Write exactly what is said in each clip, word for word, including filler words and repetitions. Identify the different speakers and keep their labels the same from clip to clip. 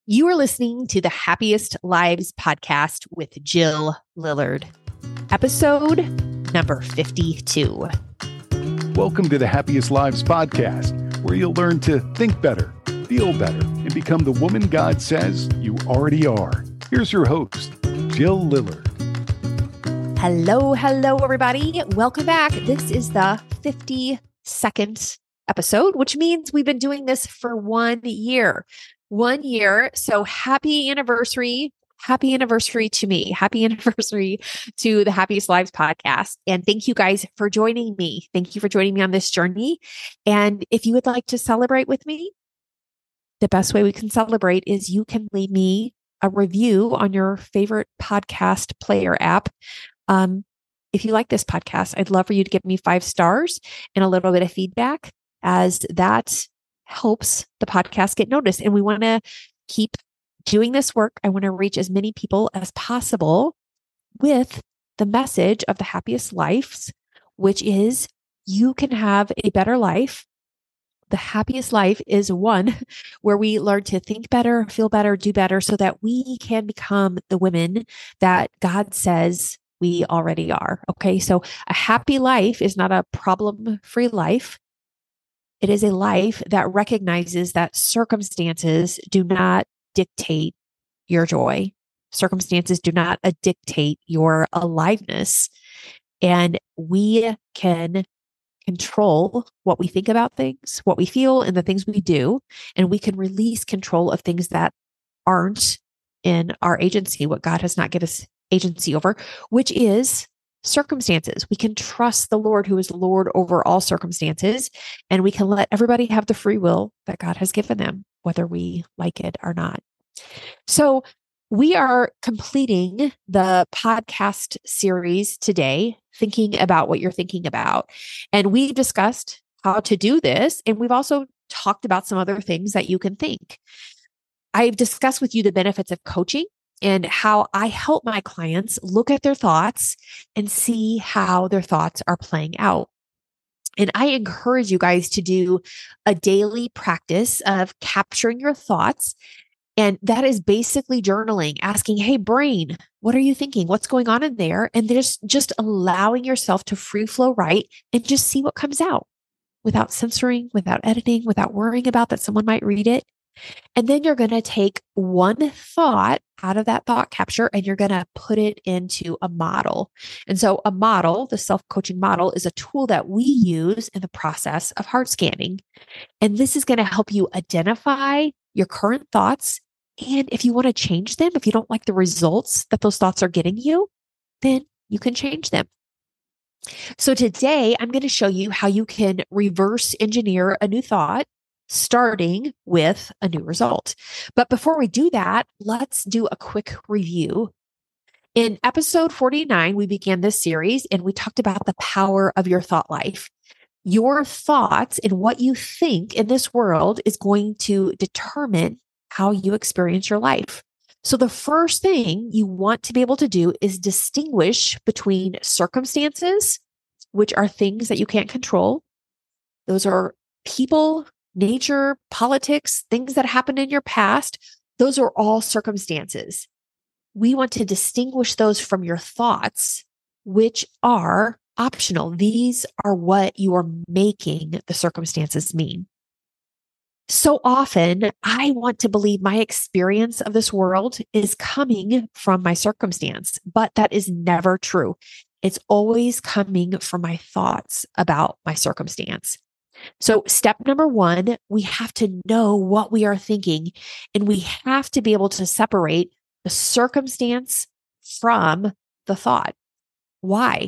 Speaker 1: You are listening to the Happiest Lives podcast with Jill Lillard, episode number fifty-two.
Speaker 2: Welcome to the Happiest Lives podcast, where you'll learn to think better, feel better, and become the woman God says you already are. Here's your host, Jill Lillard.
Speaker 1: Hello, hello, everybody. Welcome back. This is the fifty-second episode, which means we've been doing this for one year. One year. So happy anniversary. Happy anniversary to me. Happy anniversary to the Happiest Lives podcast. And thank you guys for joining me. Thank you for joining me on this journey. And if you would like to celebrate with me, the best way we can celebrate is you can leave me a review on your favorite podcast player app. Um, if you like this podcast, I'd love for you to give me five stars and a little bit of feedback, as that helps the podcast get noticed. And we want to keep doing this work. I want to reach as many people as possible with the message of the happiest lives, which is you can have a better life. The happiest life is one where we learn to think better, feel better, do better, so that we can become the women that God says we already are. Okay. So a happy life is not a problem-free life. It is a life that recognizes that circumstances do not dictate your joy. Circumstances do not uh, dictate your aliveness. And we can control what we think about things, what we feel, and the things we do. And we can release control of things that aren't in our agency, what God has not given us agency over, which is circumstances. We can trust the Lord, who is Lord over all circumstances, and we can let everybody have the free will that God has given them, whether we like it or not. So we are completing the podcast series today, thinking about what you're thinking about. And we've discussed how to do this, and we've also talked about some other things that you can think. I've discussed with you the benefits of coaching and how I help my clients look at their thoughts and see how their thoughts are playing out. And I encourage you guys to do a daily practice of capturing your thoughts. And that is basically journaling, asking, hey, brain, what are you thinking? What's going on in there? And there's just allowing yourself to free flow write and just see what comes out without censoring, without editing, without worrying about that someone might read it. And then you're going to take one thought out of that thought capture and you're going to put it into a model. And so a model, the self-coaching model, is a tool that we use in the process of heart scanning. And this is going to help you identify your current thoughts. And if you want to change them, if you don't like the results that those thoughts are getting you, then you can change them. So today I'm going to show you how you can reverse engineer a new thought, starting with a new result. But before we do that, let's do a quick review. In episode forty-nine, we began this series and we talked about the power of your thought life. Your thoughts and what you think in this world is going to determine how you experience your life. So the first thing you want to be able to do is distinguish between circumstances, which are things that you can't control. Those are people, nature, politics, things that happened in your past. Those are all circumstances. We want to distinguish those from your thoughts, which are optional. These are what you are making the circumstances mean. So often, I want to believe my experience of this world is coming from my circumstance, but that is never true. It's always coming from my thoughts about my circumstance. So step number one, we have to know what we are thinking, and we have to be able to separate the circumstance from the thought. Why?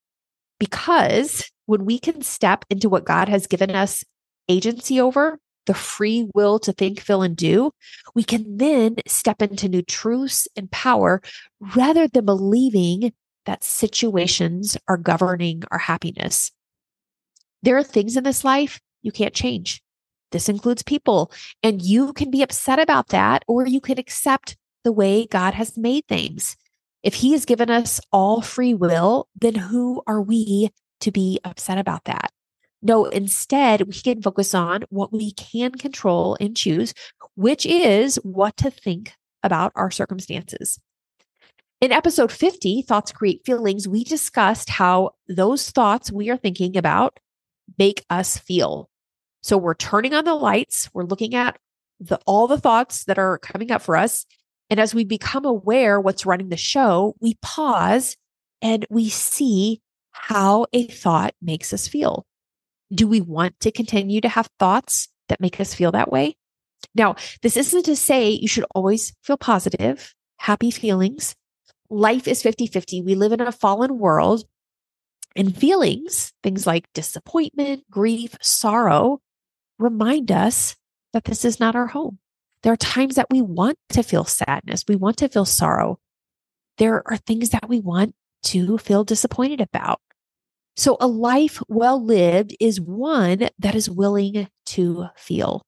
Speaker 1: Because when we can step into what God has given us agency over, the free will to think, feel, and do, we can then step into new truths and power rather than believing that situations are governing our happiness. There are things in this life you can't change. This includes people, and you can be upset about that, or you can accept the way God has made things. If He has given us all free will, then who are we to be upset about that? No, instead, we can focus on what we can control and choose, which is what to think about our circumstances. In episode fifty, Thoughts Create Feelings, we discussed how those thoughts we are thinking about make us feel. So we're turning on the lights, we're looking at the, all the thoughts that are coming up for us. And as we become aware what's running the show, we pause and we see how a thought makes us feel. Do we want to continue to have thoughts that make us feel that way? Now, this isn't to say you should always feel positive, happy feelings. Life is fifty-fifty. We live in a fallen world, and feelings, things like disappointment, grief, sorrow, remind us that this is not our home. There are times that we want to feel sadness. We want to feel sorrow. There are things that we want to feel disappointed about. So a life well lived is one that is willing to feel.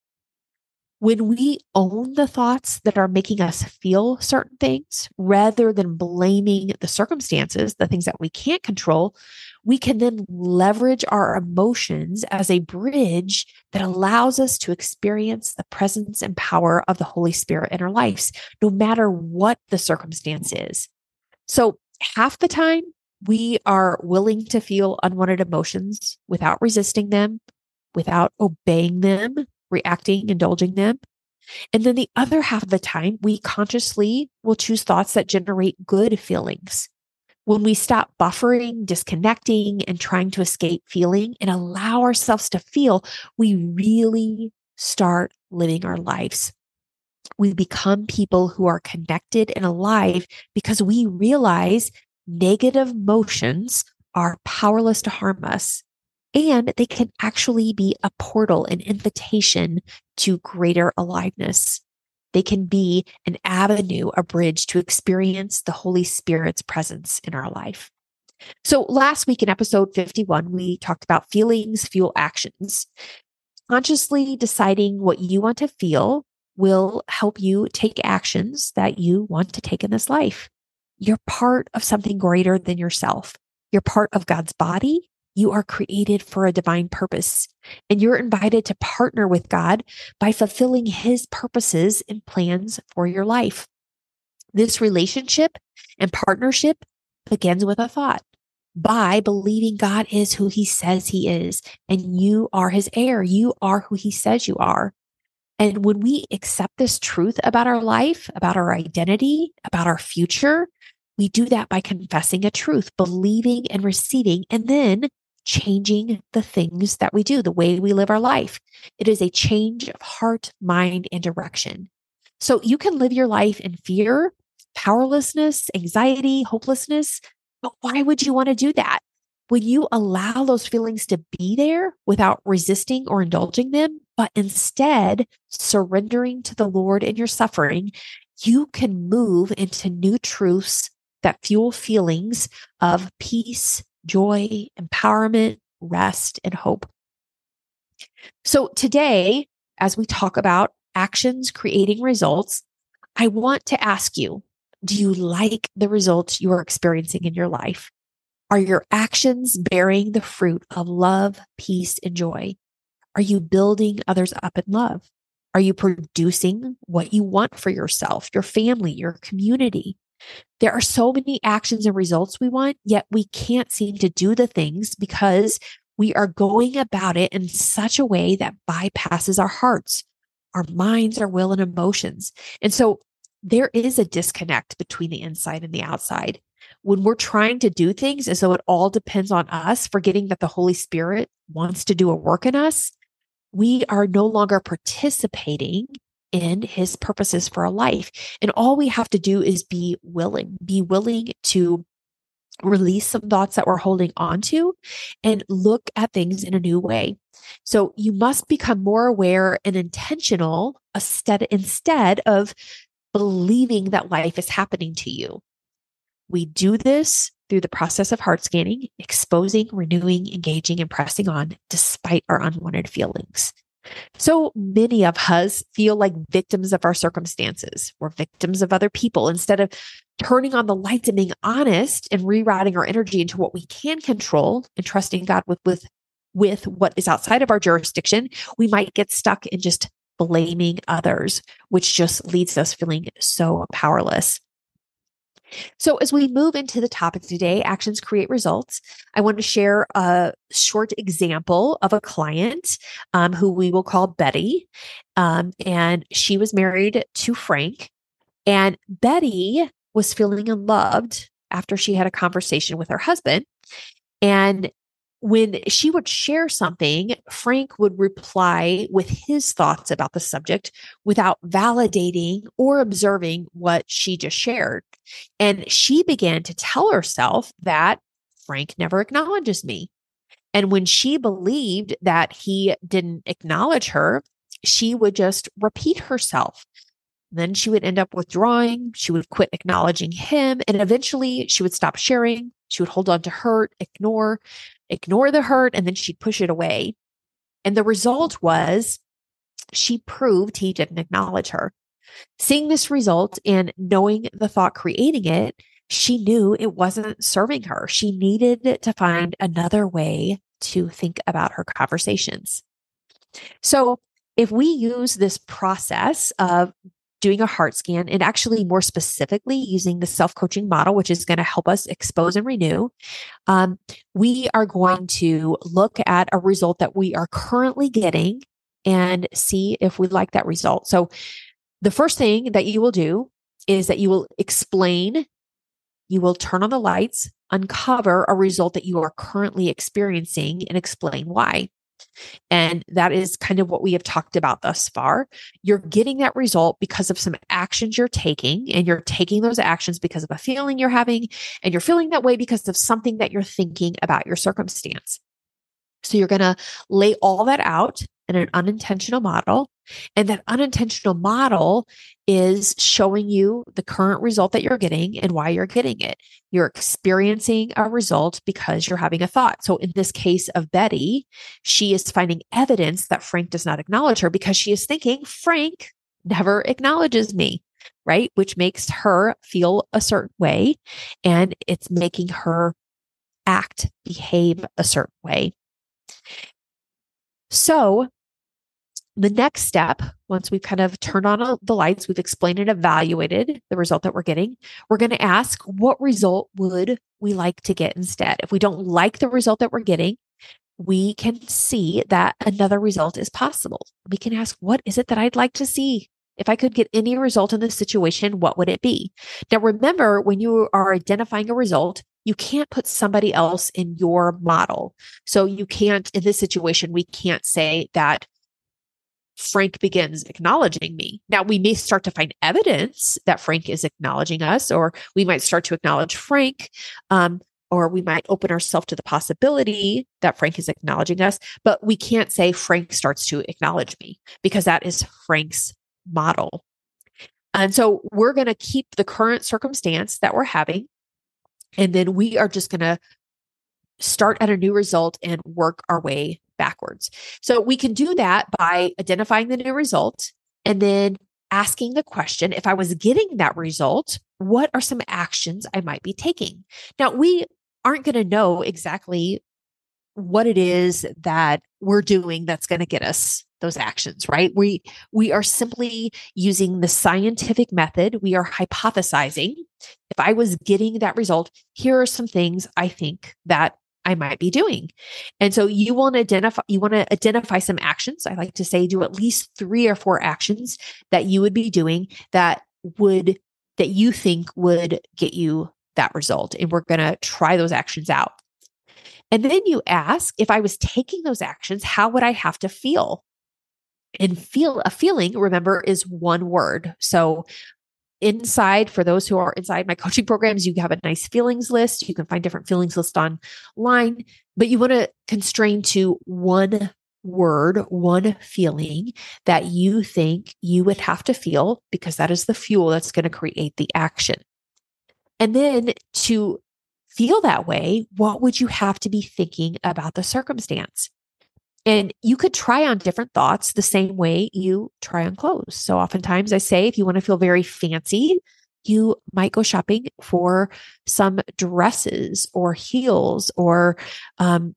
Speaker 1: When we own the thoughts that are making us feel certain things, rather than blaming the circumstances, the things that we can't control, we can then leverage our emotions as a bridge that allows us to experience the presence and power of the Holy Spirit in our lives, no matter what the circumstance is. So half the time, we are willing to feel unwanted emotions without resisting them, without obeying them, reacting, indulging them. And then the other half of the time, we consciously will choose thoughts that generate good feelings. When we stop buffering, disconnecting, and trying to escape feeling and allow ourselves to feel, we really start living our lives. We become people who are connected and alive because we realize negative emotions are powerless to harm us. And they can actually be a portal, an invitation to greater aliveness. They can be an avenue, a bridge to experience the Holy Spirit's presence in our life. So last week in episode fifty-one, we talked about feelings fuel actions. Consciously deciding what you want to feel will help you take actions that you want to take in this life. You're part of something greater than yourself. You're part of God's body. You are created for a divine purpose, and you're invited to partner with God by fulfilling His purposes and plans for your life. This relationship and partnership begins with a thought. By believing God is who He says He is, and you are His heir. You are who He says you are. And when we accept this truth about our life, about our identity, about our future, we do that by confessing a truth, believing and receiving, and then changing the things that we do, the way we live our life. It is a change of heart, mind, and direction. So you can live your life in fear, powerlessness, anxiety, hopelessness, but why would you want to do that? When you allow those feelings to be there without resisting or indulging them, but instead surrendering to the Lord in your suffering, you can move into new truths that fuel feelings of peace, joy, empowerment, rest, and hope. So today, as we talk about actions creating results, I want to ask you, do you like the results you are experiencing in your life? Are your actions bearing the fruit of love, peace, and joy? Are you building others up in love? Are you producing what you want for yourself, your family, your community? There are so many actions and results we want, yet we can't seem to do the things because we are going about it in such a way that bypasses our hearts, our minds, our will, and emotions. And so there is a disconnect between the inside and the outside. When we're trying to do things as though it all depends on us, forgetting that the Holy Spirit wants to do a work in us, we are no longer participating in His purposes for our life. And all we have to do is be willing, be willing to release some thoughts that we're holding on to and look at things in a new way. So you must become more aware and intentional instead, instead of believing that life is happening to you. We do this through the process of heart scanning, exposing, renewing, engaging, and pressing on despite our unwanted feelings. So many of us feel like victims of our circumstances. We're victims of other people. Instead of turning on the lights and being honest and rerouting our energy into what we can control and trusting God with, with with what is outside of our jurisdiction, we might get stuck in just blaming others, which just leaves us feeling so powerless. So as we move into the topic today, actions create results, I want to share a short example of a client um, who we will call Betty. Um, and she was married to Frank. And Betty was feeling unloved after she had a conversation with her husband. And when she would share something, Frank would reply with his thoughts about the subject without validating or observing what she just shared. And she began to tell herself that Frank never acknowledges me. And when she believed that he didn't acknowledge her, she would just repeat herself. Then she would end up withdrawing. She would quit acknowledging him. And eventually she would stop sharing. She would hold on to hurt, ignore, ignore the hurt, and then she'd push it away. And the result was she proved he didn't acknowledge her. Seeing this result and knowing the thought creating it, she knew it wasn't serving her. She needed to find another way to think about her conversations. So if we use this process of doing a heart scan and actually more specifically using the self-coaching model, which is going to help us expose and renew, um, we are going to look at a result that we are currently getting and see if we like that result. So the first thing that you will do is that you will explain, you will turn on the lights, uncover a result that you are currently experiencing and explain why. And that is kind of what we have talked about thus far. You're getting that result because of some actions you're taking, and you're taking those actions because of a feeling you're having, and you're feeling that way because of something that you're thinking about your circumstance. So you're going to lay all that out in an unintentional model. And that unintentional model is showing you the current result that you're getting and why you're getting it. You're experiencing a result because you're having a thought. So in this case of Betty, she is finding evidence that Frank does not acknowledge her because she is thinking Frank never acknowledges me, right? Which makes her feel a certain way, and it's making her act, behave a certain way. So the next step, once we've kind of turned on the lights, we've explained and evaluated the result that we're getting, we're going to ask, what result would we like to get instead? If we don't like the result that we're getting, we can see that another result is possible. We can ask, what is it that I'd like to see? If I could get any result in this situation, what would it be? Now, remember, when you are identifying a result, you can't put somebody else in your model. So you can't, in this situation, we can't say that Frank begins acknowledging me. Now, we may start to find evidence that Frank is acknowledging us, or we might start to acknowledge Frank, um, or we might open ourselves to the possibility that Frank is acknowledging us, but we can't say Frank starts to acknowledge me because that is Frank's model. And so we're going to keep the current circumstance that we're having, and then we are just going to start at a new result and work our way backwards. So we can do that by identifying the new result and then asking the question, if I was getting that result, what are some actions I might be taking? Now, we aren't going to know exactly what it is that we're doing that's going to get us those actions, right? We, we are simply using the scientific method. We are hypothesizing. If I was getting that result, here are some things I think that I might be doing. And so you want to identify, you want to identify some actions. I like to say do at least three or four actions that you would be doing that would, that you think would get you that result. And we're going to try those actions out. And then you ask, if I was taking those actions, how would I have to feel? And feel, a feeling, remember, is one word. So inside, for those who are inside my coaching programs, you have a nice feelings list. You can find different feelings lists online, but you want to constrain to one word, one feeling that you think you would have to feel, because that is the fuel that's going to create the action. And then to feel that way, what would you have to be thinking about the circumstance? And you could try on different thoughts the same way you try on clothes. So oftentimes I say, if you want to feel very fancy, you might go shopping for some dresses or heels or um,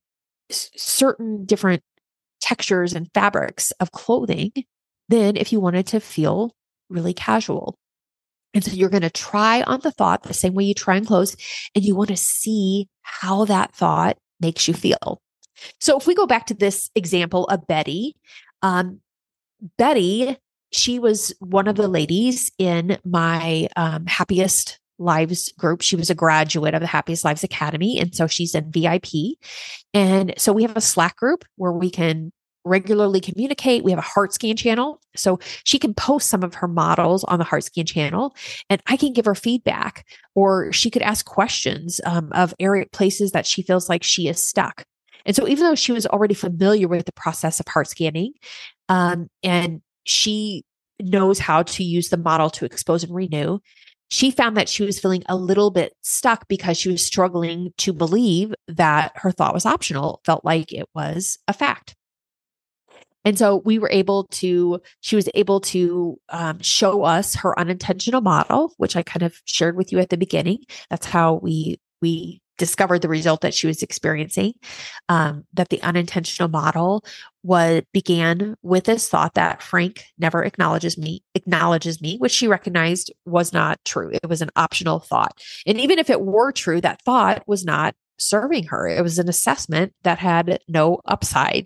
Speaker 1: s- certain different textures and fabrics of clothing than if you wanted to feel really casual. And so you're going to try on the thought the same way you try on clothes, and you want to see how that thought makes you feel. So if we go back to this example of Betty, um, Betty, she was one of the ladies in my um, Happiest Lives group. She was a graduate of the Happiest Lives Academy. And so she's in V I P. And so we have a Slack group where we can regularly communicate. We have a HeartScan channel. So she can post some of her models on the HeartScan channel, and I can give her feedback, or she could ask questions um, of area places that she feels like she is stuck. And so even though she was already familiar with the process of heart scanning, um, and she knows how to use the model to expose and renew, she found that she was feeling a little bit stuck because she was struggling to believe that her thought was optional, felt like it was a fact. And so we were able to, she was able to um, show us her unintentional model, which I kind of shared with you at the beginning. That's how we, we discovered the result that she was experiencing, um, that the unintentional model was began with this thought that Frank never acknowledges me, acknowledges me, which she recognized was not true. It was an optional thought. And even if it were true, that thought was not serving her. It was an assessment that had no upside.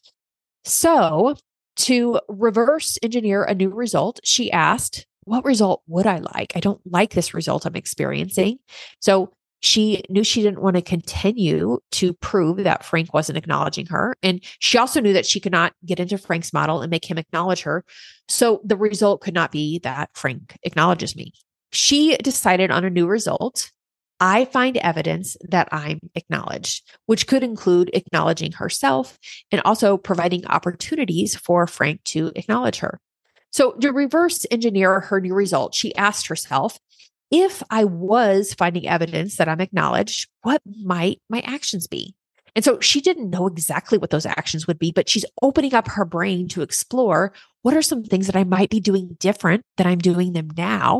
Speaker 1: So to reverse engineer a new result, she asked, what result would I like? I don't like this result I'm experiencing. So she knew she didn't want to continue to prove that Frank wasn't acknowledging her. And she also knew that she could not get into Frank's model and make him acknowledge her. So the result could not be that Frank acknowledges me. She decided on a new result. I find evidence that I'm acknowledged, which could include acknowledging herself and also providing opportunities for Frank to acknowledge her. So to reverse engineer her new result, she asked herself, if I was finding evidence that I'm acknowledged, what might my actions be? And so she didn't know exactly what those actions would be, but she's opening up her brain to explore what are some things that I might be doing different than I'm doing them now.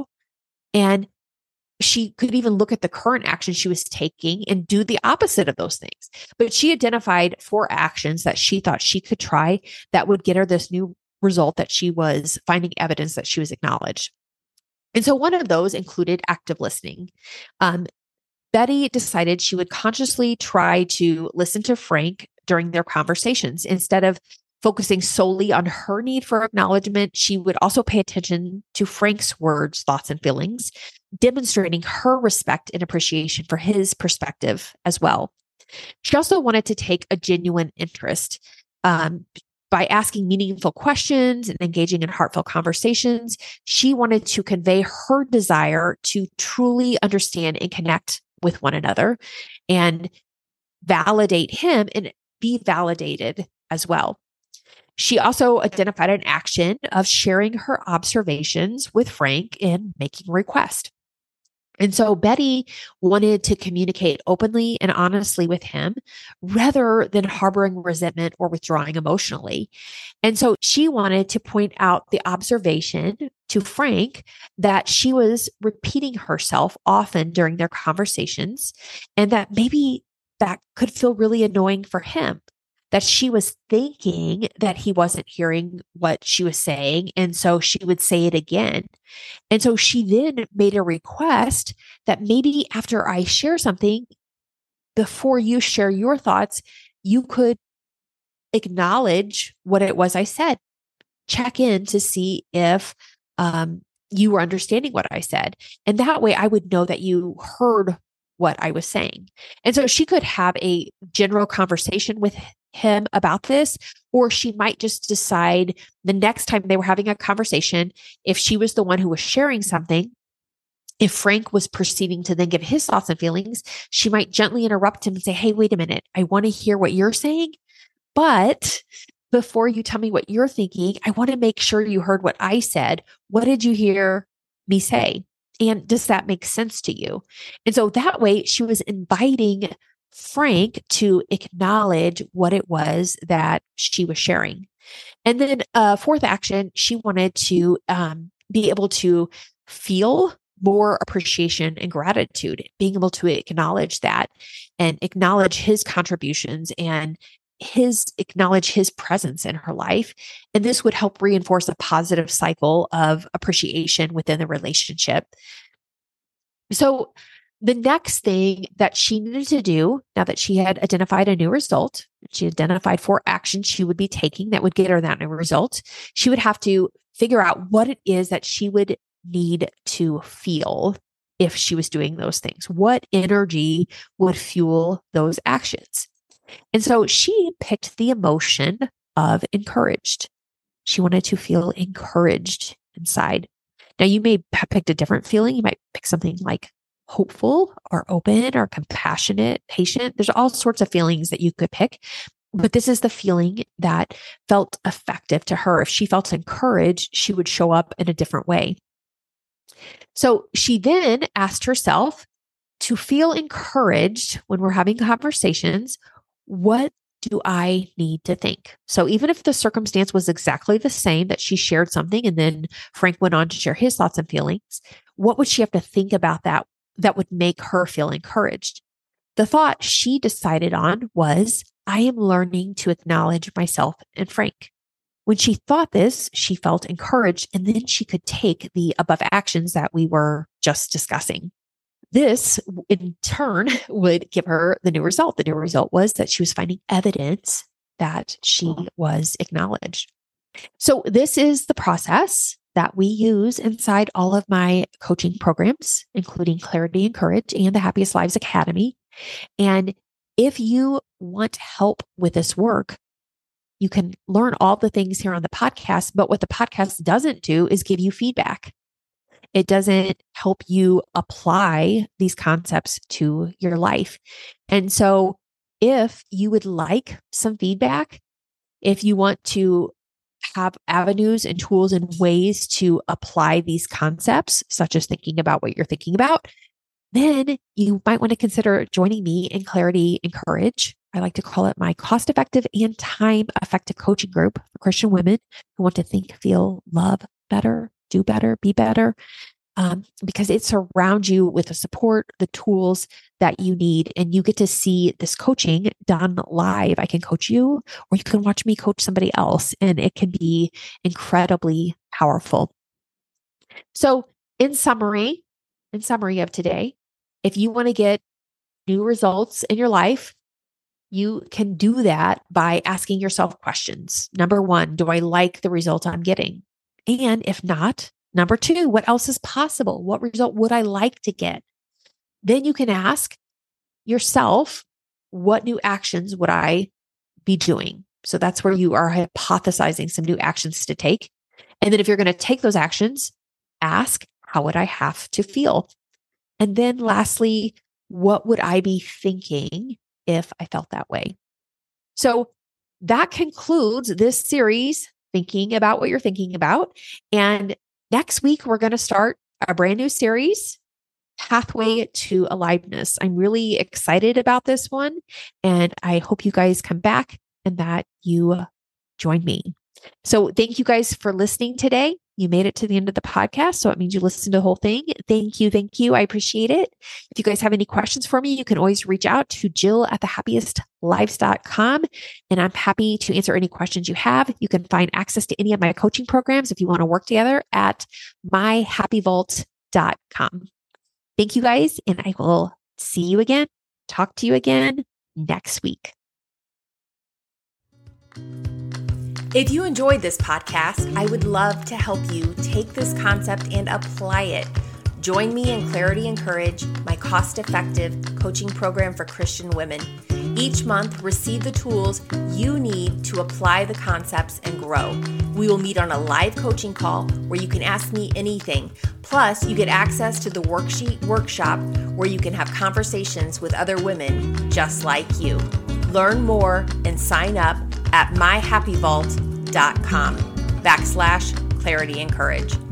Speaker 1: And she could even look at the current action she was taking and do the opposite of those things. But she identified four actions that she thought she could try that would get her this new result that she was finding evidence that she was acknowledged. And so one of those included active listening. Um, Betty decided she would consciously try to listen to Frank during their conversations. Instead of focusing solely on her need for acknowledgement, she would also pay attention to Frank's words, thoughts, and feelings, demonstrating her respect and appreciation for his perspective as well. She also wanted to take a genuine interest um, by asking meaningful questions and engaging in heartfelt conversations. She wanted to convey her desire to truly understand and connect with one another and validate him and be validated as well. She also identified an action of sharing her observations with Frank and making a request. And so Betty wanted to communicate openly and honestly with him rather than harboring resentment or withdrawing emotionally. And so she wanted to point out the observation to Frank that she was repeating herself often during their conversations, and that maybe that could feel really annoying for him, that she was thinking that he wasn't hearing what she was saying. And so she would say it again. And so she then made a request that maybe after I share something, before you share your thoughts, you could acknowledge what it was I said. Check in to see if um, you were understanding what I said. And that way I would know that you heard what I was saying. And so she could have a general conversation with him about this, or she might just decide the next time they were having a conversation, if she was the one who was sharing something, if Frank was proceeding to then give his thoughts and feelings, she might gently interrupt him and say, hey, wait a minute, I want to hear what you're saying, but before you tell me what you're thinking, I want to make sure you heard what I said. What did you hear me say? And does that make sense to you? And so that way she was inviting Frank to acknowledge what it was that she was sharing. And then uh, fourth action, she wanted to um, be able to feel more appreciation and gratitude, being able to acknowledge that and acknowledge his contributions and his acknowledge his presence in her life. And this would help reinforce a positive cycle of appreciation within the relationship. So the next thing that she needed to do, now that she had identified a new result, she identified four actions she would be taking that would get her that new result, she would have to figure out what it is that she would need to feel if she was doing those things. What energy would fuel those actions? And so she picked the emotion of encouraged. She wanted to feel encouraged inside. Now, you may have picked a different feeling. You might pick something like hopeful or open or compassionate, patient. There's all sorts of feelings that you could pick, but this is the feeling that felt effective to her. If she felt encouraged, she would show up in a different way. So she then asked herself to feel encouraged when we're having conversations. What do I need to think? So even if the circumstance was exactly the same, that she shared something and then Frank went on to share his thoughts and feelings, what would she have to think about that that would make her feel encouraged? The thought she decided on was, I am learning to acknowledge myself and Frank. When she thought this, she felt encouraged, and then she could take the above actions that we were just discussing. This, in turn, would give her the new result. The new result was that she was finding evidence that she was acknowledged. So this is the process that we use inside all of my coaching programs, including Clarity and Courage and the Happiest Lives Academy. And if you want help with this work, you can learn all the things here on the podcast, but what the podcast doesn't do is give you feedback. It doesn't help you apply these concepts to your life. And so if you would like some feedback, if you want to have avenues and tools and ways to apply these concepts, such as thinking about what you're thinking about, then you might want to consider joining me in Clarity and Courage. I like to call it my cost-effective and time-effective coaching group for Christian women who want to think, feel, love better, do better, be better, um, because it surrounds you with the support, the tools that you need, and you get to see this coaching done live. I can coach you, or you can watch me coach somebody else, and it can be incredibly powerful. So in summary, in summary of today, if you want to get new results in your life, you can do that by asking yourself questions. Number one, do I like the result I'm getting? And if not, number two, what else is possible? What result would I like to get? Then you can ask yourself, what new actions would I be doing? So that's where you are hypothesizing some new actions to take. And then if you're going to take those actions, ask, how would I have to feel? And then lastly, what would I be thinking if I felt that way? So that concludes this series, Thinking About What You're Thinking About. And next week, we're going to start a brand new series, Pathway to Aliveness. I'm really excited about this one, and I hope you guys come back and that you join me. So thank you guys for listening today. You made it to the end of the podcast, so it means you listened to the whole thing. Thank you. Thank you. I appreciate it. If you guys have any questions for me, you can always reach out to Jill at the happiest lives dot com, and I'm happy to answer any questions you have. You can find access to any of my coaching programs if you want to work together at my happy vault dot com. Thank you guys, and I will see you again, talk to you again next week.
Speaker 3: If you enjoyed this podcast, I would love to help you take this concept and apply it. Join me in Clarity and Courage, my cost-effective coaching program for Christian women. Each month, receive the tools you need to apply the concepts and grow. We will meet on a live coaching call where you can ask me anything. Plus, you get access to the worksheet workshop where you can have conversations with other women just like you. Learn more and sign up at my happy vault dot com backslash clarity and courage.